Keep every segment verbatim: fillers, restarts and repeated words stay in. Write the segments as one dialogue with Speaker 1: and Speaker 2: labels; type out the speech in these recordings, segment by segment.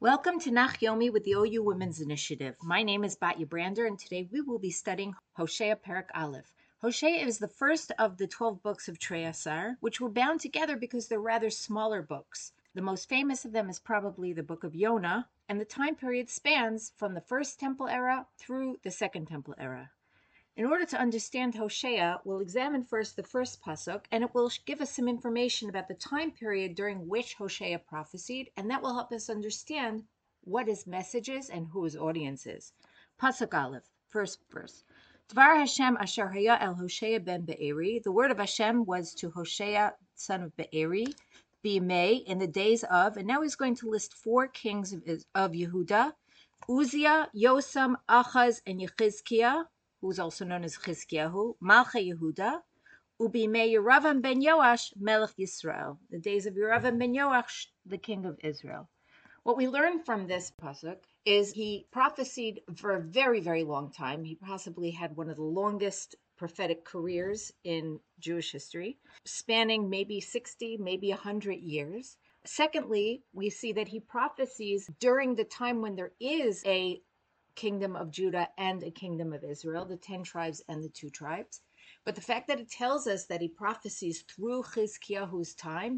Speaker 1: Welcome to Nach Yomi with the O U Women's Initiative. My name is Batya Brander, and today we will be studying Hosea Perek Aleph. Hosea is the first of the twelve books of Trei Asar, which were bound together because they're rather smaller books. The most famous of them is probably the book of Yonah, and the time period spans from the First Temple era through the Second Temple era. In order to understand Hosea, we'll examine first the first pasuk, and it will give us some information about the time period during which Hosea prophesied, and that will help us understand what his message is and who his audience is. Pasuk Aleph, first verse. Dvar Hashem asher haya el Hosea ben Be'eri. The word of Hashem was to Hosea, son of Be'eri, Bimei, in the days of, and now he's going to list four kings of, of Yehuda: Uzziah, Yosam, Achaz, and Yechizkiah, who is also known as Chizkiyahu, Malchei Yehuda, Ubimei Yeravam ben Yoash, Melech Yisrael, the days of Yeravam ben Yoash, the king of Israel. What we learn from this pasuk is he prophesied for a very, very long time. He possibly had one of the longest prophetic careers in Jewish history, spanning maybe sixty, maybe one hundred years. Secondly, we see that he prophesies during the time when there is a kingdom of Judah and a kingdom of Israel, the ten tribes and the two tribes. But the fact that it tells us that he prophesies through Chizkiyahu's time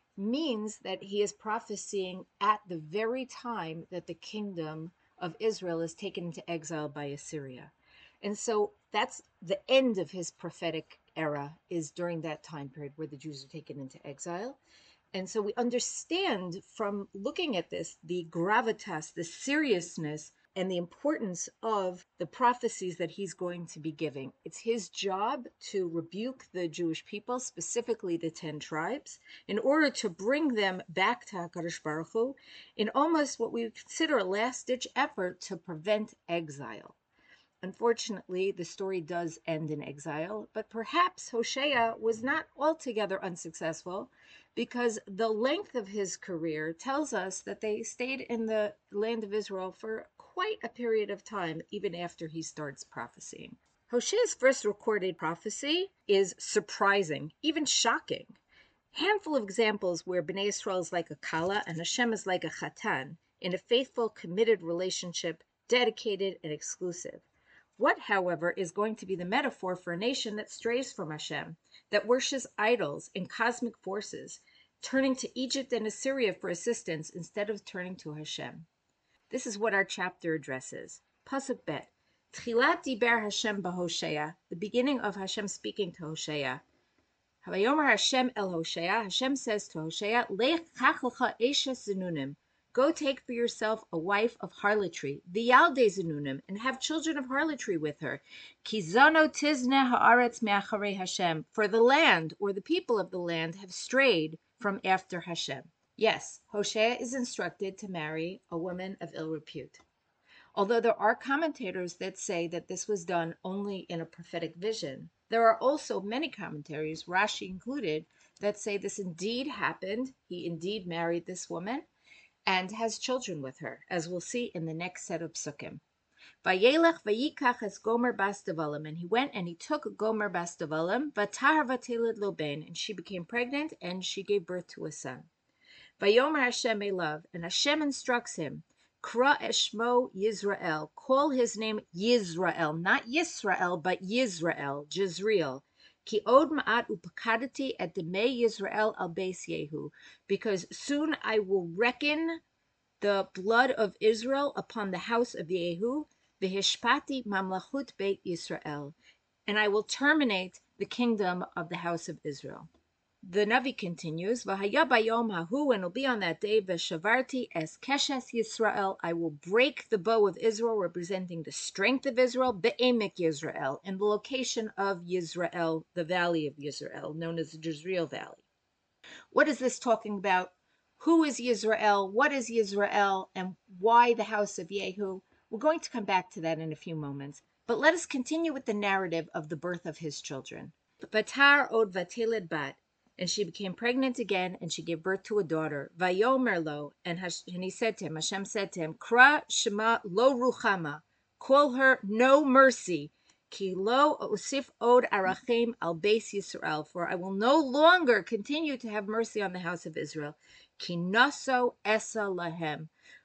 Speaker 1: means that he is prophesying at the very time that the kingdom of Israel is taken into exile by Assyria. And so that's the end of his prophetic era, is during that time period where the Jews are taken into exile. And so we understand from looking at this the gravitas, the seriousness, and the importance of the prophecies that he's going to be giving. It's his job to rebuke the Jewish people, specifically the ten tribes, in order to bring them back to HaKadosh Baruch Hu in almost what we consider a last-ditch effort to prevent exile. Unfortunately, the story does end in exile, but perhaps Hosea was not altogether unsuccessful, because the length of his career tells us that they stayed in the land of Israel for quite a period of time, even after he starts prophesying. Hosea's first recorded prophecy is surprising, even shocking. Handful of examples where Bnei Israel is like a kala and Hashem is like a chatan, in a faithful, committed relationship, dedicated and exclusive. What, however, is going to be the metaphor for a nation that strays from Hashem, that worships idols and cosmic forces, turning to Egypt and Assyria for assistance instead of turning to Hashem? This is what our chapter addresses. Pasuk Bet. Tchilat diber Hashem b'Hosea, the beginning of Hashem speaking to Hosea. Havayomer Hashem el Hosea, Hashem says to Hosea, Lech kach lecha eshes zenunim, go take for yourself a wife of harlotry, v'yalde zenunim, and have children of harlotry with her. Ki zano tizne haaretz me'acharei Hashem, for the land, or the people of the land, have strayed from after Hashem. Yes, Hosea is instructed to marry a woman of ill repute. Although there are commentators that say that this was done only in a prophetic vision, there are also many commentaries, Rashi included, that say this indeed happened. He indeed married this woman and has children with her, as we'll see in the next set of psukim. Vayelech vayikach es Gomer bas Devalim, and he went and he took Gomer bas Devalim, vatahar vateled lo ben, and she became pregnant and she gave birth to a son. Vayomer Hashem elav, and Hashem instructs him, Kra eshmo Yisrael, call his name Yisrael, not Yisrael, but Yisrael, Jezreel. Ki od ma'at upakadati et demei Yisrael al beis Yehu, because soon I will reckon the blood of Israel upon the house of Yehu, v'hishpati mamlachut beit Yisrael, and I will terminate the kingdom of the house of Israel. The Navi continues, V'haya bayom hahu, and it'll be on that day, V'shavarti es keshes Yisrael, I will break the bow of Israel, representing the strength of Israel, Be'emek Yisrael, in the location of Yisrael, the valley of Yisrael, known as the Jezreel Valley. What is this talking about? Who is Yisrael? What is Yisrael? And why the house of Yehu? We're going to come back to that in a few moments, but let us continue with the narrative of the birth of his children. Vatar od vateled bat, and she became pregnant again, and she gave birth to a daughter. Vayomer lo, and, Hash, and he said to him, Hashem said to him, Kra shema lo ruchama, call her no mercy. Ki lo usif od arachem al beis Yisrael, for I will no longer continue to have mercy on the house of Israel. Ki naso esa lahem,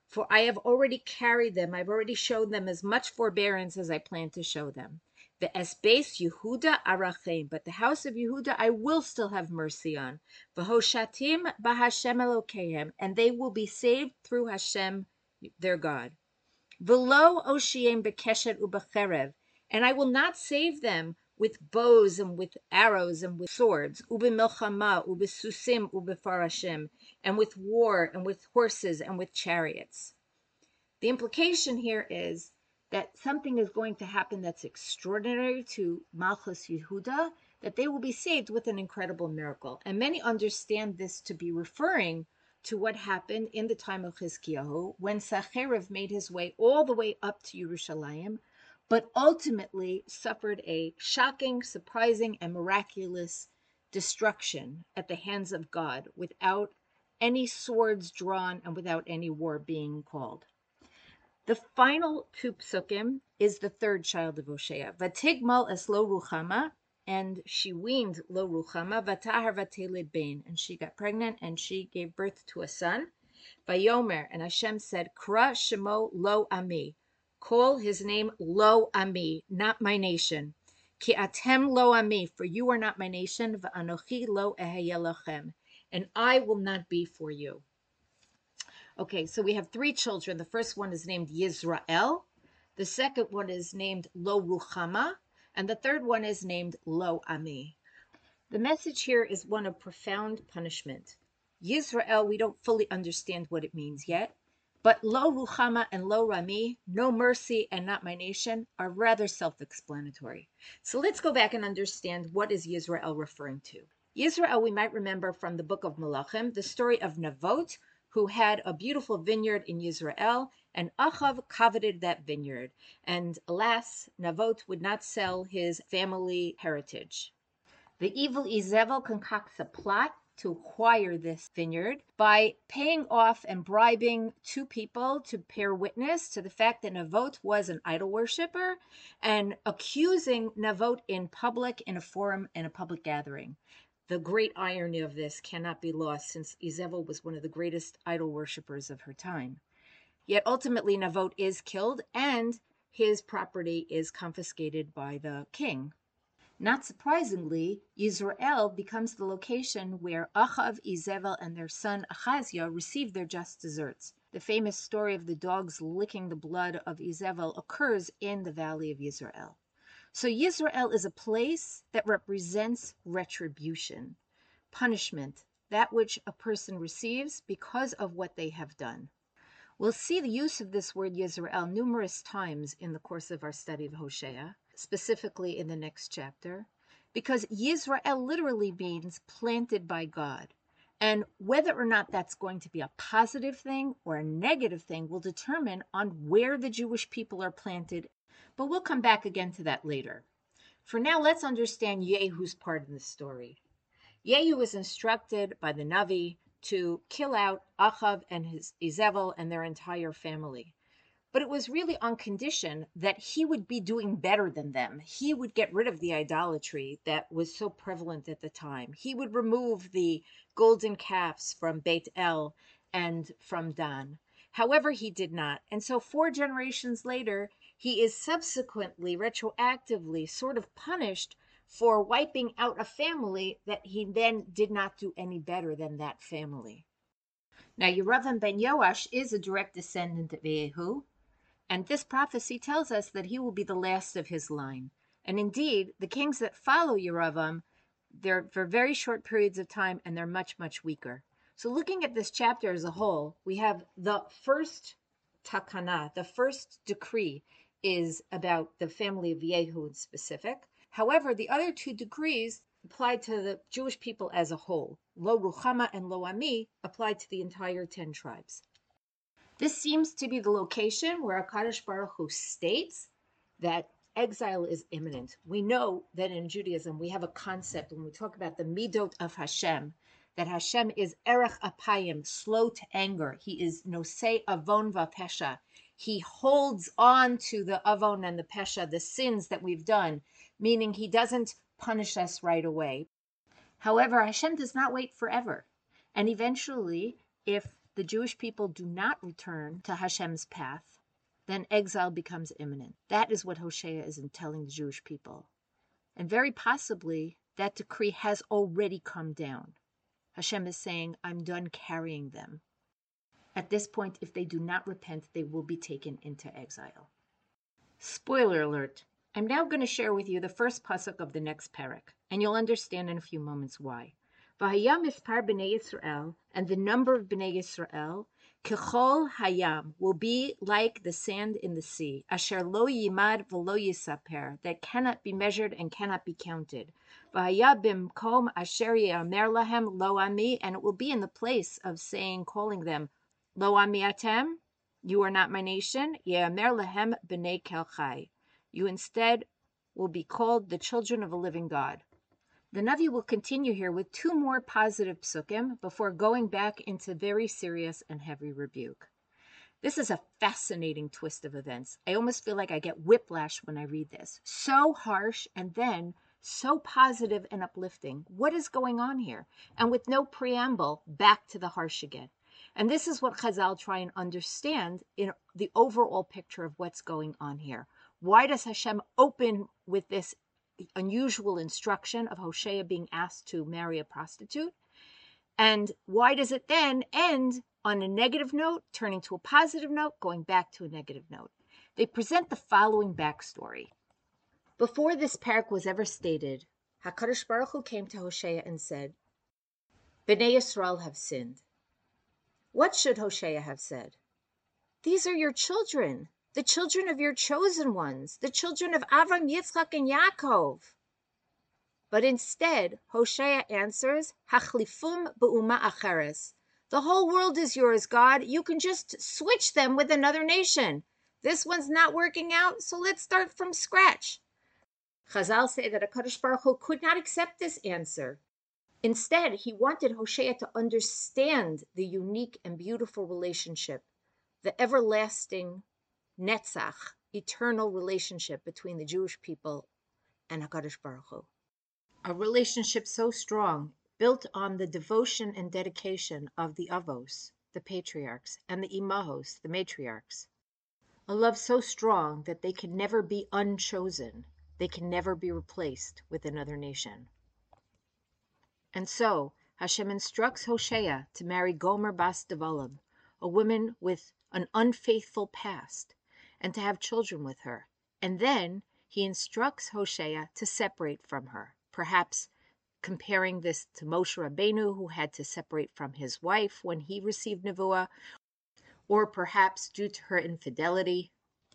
Speaker 1: For I have already carried them, I've already shown them as much forbearance as I plan to show them. The Esbeis Yehuda Arachem, but the house of Yehuda I will still have mercy on. V'hoshatim b'Hashem Elokehem, and they will be saved through Hashem, their God. V'lo oshiem b'keshet u'b'cherev, and I will not save them with bows and with arrows and with swords, u'b'milchama u'b'susim u'b'farashim, and with war and with horses and with chariots. The implication here is that something is going to happen that's extraordinary to Malchus Yehuda, that they will be saved with an incredible miracle. And many understand this to be referring to what happened in the time of Chizkiyahu, when Sacherev made his way all the way up to Yerushalayim, but ultimately suffered a shocking, surprising, and miraculous destruction at the hands of God without any swords drawn and without any war being called. The final two psukim is the third child of Hosea. Vatigmal es lo ruchama, and she weaned lo ruchama, vatahar vateled bain, and she got pregnant and she gave birth to a son. Vayomer, and Hashem said, Kra shemo lo ami, call his name lo ami, not my nation. Ki atem lo ami, for you are not my nation. Va'anochi lo eheye lachem, and I will not be for you. Okay, so we have three children. The first one is named Yisrael. The second one is named Lo Ruchama. And the third one is named Lo Ami. The message here is one of profound punishment. Yisrael, we don't fully understand what it means yet. But Lo Ruchama and Lo Rami, no mercy and not my nation, are rather self-explanatory. So let's go back and understand what is Yisrael referring to. Yisrael, we might remember from the book of Malachim, the story of Navot, who had a beautiful vineyard in Yisrael, and Achav coveted that vineyard. And alas, Navot would not sell his family heritage. The evil Izebel concocts a plot to acquire this vineyard by paying off and bribing two people to bear witness to the fact that Navot was an idol worshiper, and accusing Navot in public, in a forum, in a public gathering. The great irony of this cannot be lost, since Izebel was one of the greatest idol worshippers of her time. Yet ultimately Navot is killed and his property is confiscated by the king. Not surprisingly, Yisrael becomes the location where Achav, Izebel, and their son Achaziah receive their just deserts. The famous story of the dogs licking the blood of Izebel occurs in the valley of Yisrael. So Yisrael is a place that represents retribution, punishment, that which a person receives because of what they have done. We'll see the use of this word Yisrael numerous times in the course of our study of Hosea, specifically in the next chapter, because Yisrael literally means planted by God. And whether or not that's going to be a positive thing or a negative thing will determine on where the Jewish people are planted. But we'll come back again to that later. For now, let's understand Yehu's part in the story. Yehu was instructed by the Navi to kill out Achav and his Izebel and their entire family. But it was really on condition that he would be doing better than them. He would get rid of the idolatry that was so prevalent at the time. He would remove the golden calves from Beit El and from Dan. However, he did not. And so four generations later, he is subsequently, retroactively, sort of punished for wiping out a family that he then did not do any better than that family. Now, Yeravam ben Yoash is a direct descendant of Yehu, and this prophecy tells us that he will be the last of his line. And indeed, the kings that follow Yeravam, they're for very short periods of time, and they're much, much weaker. So looking at this chapter as a whole, we have the first takana, the first decree is about the family of Yehu in specific. However, the other two decrees applied to the Jewish people as a whole. Lo Ruchama and Lo Ami applied to the entire ten tribes. This seems to be the location where HaKadosh Baruch Hu states that exile is imminent. We know that in Judaism we have a concept when we talk about the midot of Hashem, that Hashem is erech apayim, slow to anger. He is nosei avon v'pesha. He holds on to the avon and the pesha, the sins that we've done, meaning he doesn't punish us right away. However, Hashem does not wait forever. And eventually, if the Jewish people do not return to Hashem's path, then exile becomes imminent. That is what Hosea is telling the Jewish people. And very possibly, that decree has already come down. Hashem is saying, I'm done carrying them. At this point, if they do not repent, they will be taken into exile. Spoiler alert. I'm now going to share with you the first pasuk of the next parak, and you'll understand in a few moments why. V'haya mispar b'nei Yisrael, and the number of b'nei Yisrael, kechol hayam, will be like the sand in the sea, asher lo yimad v'lo yisaper, that cannot be measured and cannot be counted. V'haya bimkom asher yamer lahem lo ami, and it will be in the place of saying, calling them, lo ami atem, you are not my nation, yamer lahem b'nei kelchai. You instead will be called the children of a living God. The Navi will continue here with two more positive psukim before going back into very serious and heavy rebuke. This is a fascinating twist of events. I almost feel like I get whiplash when I read this. So harsh and then so positive and uplifting. What is going on here? And with no preamble, back to the harsh again. And this is what Chazal try and understand in the overall picture of what's going on here. Why does Hashem open with this unusual instruction of Hosea being asked to marry a prostitute? And why does it then end on a negative note, turning to a positive note, going back to a negative note? They present the following backstory. Before this parak was ever stated, HaKadosh Baruch Hu came to Hosea and said, Bnei Yisrael have sinned. What should Hosea have said? These are your children, the children of your chosen ones, the children of Avram, Yitzchak, and Yaakov. But instead, Hosea answers, Hachlifum be'uma acheres. The whole world is yours, God. You can just switch them with another nation. This one's not working out, so let's start from scratch. Chazal say that HaKadosh Baruch Hu could not accept this answer. Instead, he wanted Hosea to understand the unique and beautiful relationship, the everlasting netzach, eternal relationship between the Jewish people and HaKadosh Baruch Hu. A relationship so strong, built on the devotion and dedication of the avos, the patriarchs, and the imahos, the matriarchs. A love so strong that they can never be unchosen. They can never be replaced with another nation. And so, Hashem instructs Hosea to marry Gomer bas Devalim, a woman with an unfaithful past, and to have children with her. And then he instructs Hosea to separate from her, perhaps comparing this to Moshe Rabbeinu, who had to separate from his wife when he received Nevuah, or perhaps due to her infidelity.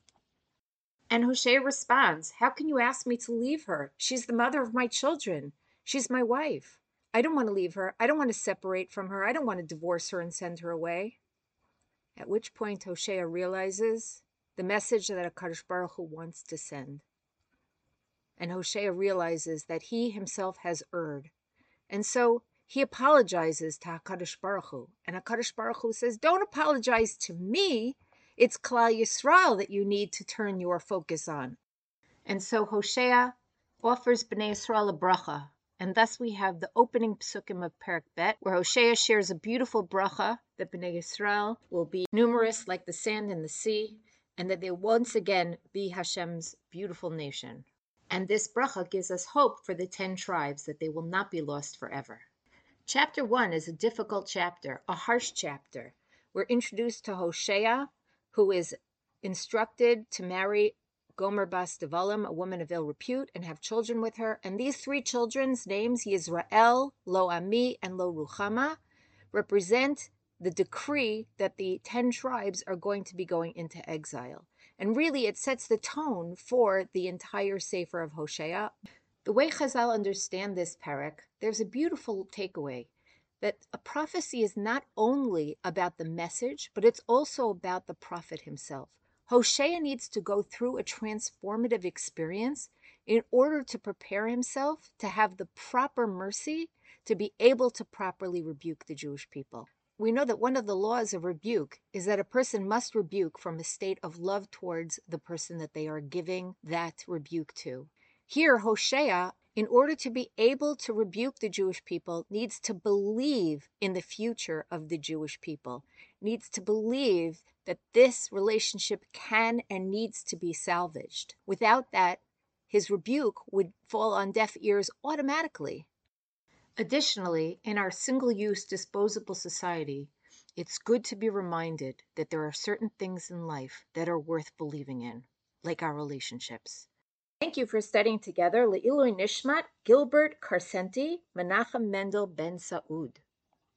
Speaker 1: And Hosea responds, how can you ask me to leave her? She's the mother of my children. She's my wife. I don't want to leave her. I don't want to separate from her. I don't want to divorce her and send her away. At which point Hosea realizes the message that HaKadosh Baruch Hu wants to send. And Hosea realizes that he himself has erred. And so he apologizes to HaKadosh Baruch Hu. And HaKadosh Baruch Hu says, don't apologize to me. It's Klal Yisrael that you need to turn your focus on. And so Hosea offers Bnei Yisrael a bracha. And thus we have the opening psukim of Perek Bet, where Hosea shares a beautiful bracha that Bnei Yisrael will be numerous like the sand in the sea, and that they once again be Hashem's beautiful nation. And this bracha gives us hope for the ten tribes, that they will not be lost forever. Chapter one is a difficult chapter, a harsh chapter. We're introduced to Hosea, who is instructed to marry Gomer bas Devalim, a woman of ill repute, and have children with her. And these three children's names, Yisrael, Lo Ami, and Lo Ruchama, represent the decree that the ten tribes are going to be going into exile. And really, it sets the tone for the entire Sefer of Hosea. The way Chazal understand this parak, there's a beautiful takeaway, that a prophecy is not only about the message, but it's also about the prophet himself. Hosea needs to go through a transformative experience in order to prepare himself to have the proper mercy to be able to properly rebuke the Jewish people. We know that one of the laws of rebuke is that a person must rebuke from a state of love towards the person that they are giving that rebuke to. Here, Hosea, in order to be able to rebuke the Jewish people, needs to believe in the future of the Jewish people. needs to believe that this relationship can and needs to be salvaged. Without that, his rebuke would fall on deaf ears automatically. Additionally, in our single-use disposable society, it's good to be reminded that there are certain things in life that are worth believing in, like our relationships. Thank you for studying together Le'ilui Nishmat, Gilbert Carcenti, Menachem Mendel Ben Saud.